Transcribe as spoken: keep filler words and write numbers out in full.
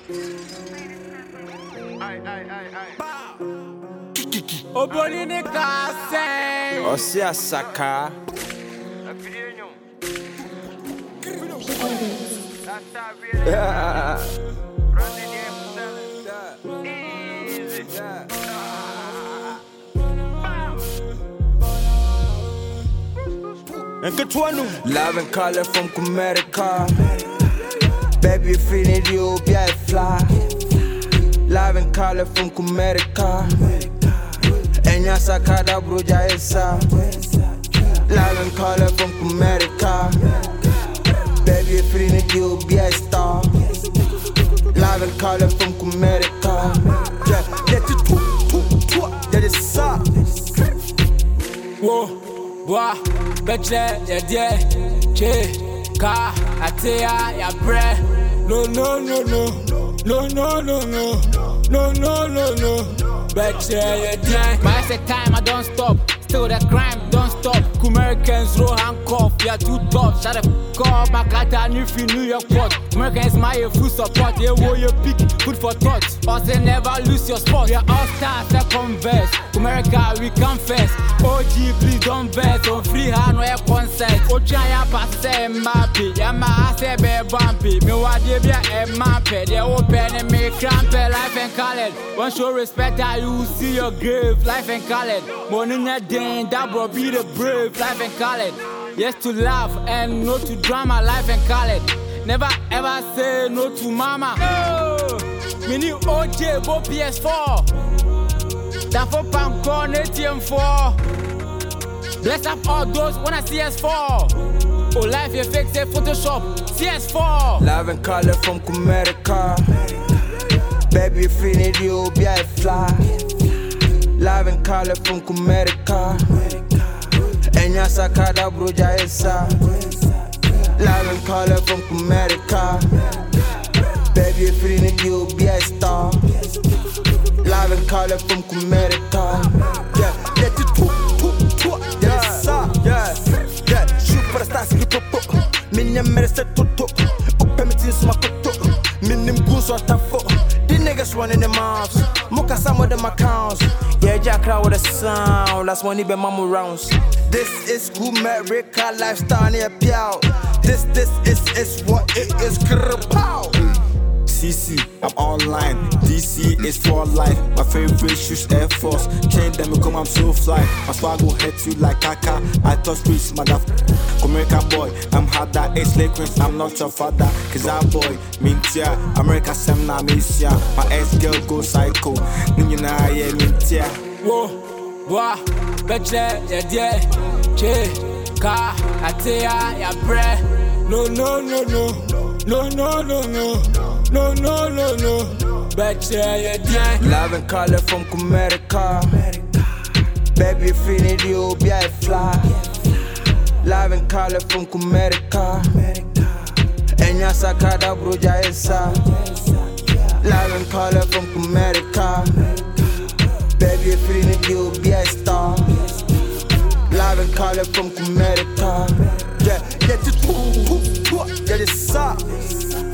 Obolini Kase Osi Asaka yeah. Love and color from America. Baby, you feeling you be a fly. Love and color from America. Enya sakada bruja esa. Love and color from America. Baby, you feeling you be a star. Love and color from America. Yeah, get it too, too, too. Get it sa. Whoa. Wa, betche, ya die, che, ka, atea, ya bre. No, no, no, no, no, no, no, no, no, no, no, no. Betche, ya die. But I say time, I don't stop. Still the crime don't stop. Americans roll handcuff, yeah too tough. Shut the f*** up, my cat and if you New York port. Americans my full support, yeah wo you pick, good for thought. Also never lose your spot. We are all stars that converse. America we confess. O G please don't vex. On free hand where concert. O try ya pass say mappy. Yeah my say be bumpy. Me wa dey be a mappy. They open and me cramp life and college. One show respect how you see your grave. Life and college. Money na den that bro be the brave. Life and college. Yes to laugh and no to drama. Life and college. Never ever say no to mama. No. Me need O J bo P S four. That for Pancon A T M four. Bless up all those when I C S four. Oh life you fix it Photoshop C S four. Love and color from America. Baby you feeling you be a fly. Love and color from America. Enya sakada bruja esa. Love and color from America. Baby you feeling you be a star. Love and color from America. Yeah, get it too, too, too. Yeah, sa, yeah, yeah. Shoot for the stars, keep up. Minim mercy to to. Open me to my photo. Minim goons what I for. The niggas running the mouths. Mocha some of them accounts. Yeah, Jack crowd with a sound. That's money be mamu rounds. This is America lifestyle near Piao. This, this is, is what it is. Pow. C C, I'm online. D C is for life. My favorite shoes, Air Force. Chain them come, I'm so fly. My swag will hit you like Kaka. I touch streets, motherfucker. American boy, I'm harder. It's Lakers, I'm not your father. Cause I'm boy, mintia. America, Sam na misia. My ex girl go psycho. Nina, yeah, mintia. Whoa, wa, betche, ya die, che, ka, atea, ya bre. No, no, no, no, no, no, no, no. No, no, no, no. Betche, ya die. Love and color from America. Baby, you feeling you be a fly. Love and color from America. Enya sakada bruja esa. Love and color from America. Baby, you feeling you be a star. Love and color from America. Yeah, get it, get it, sa.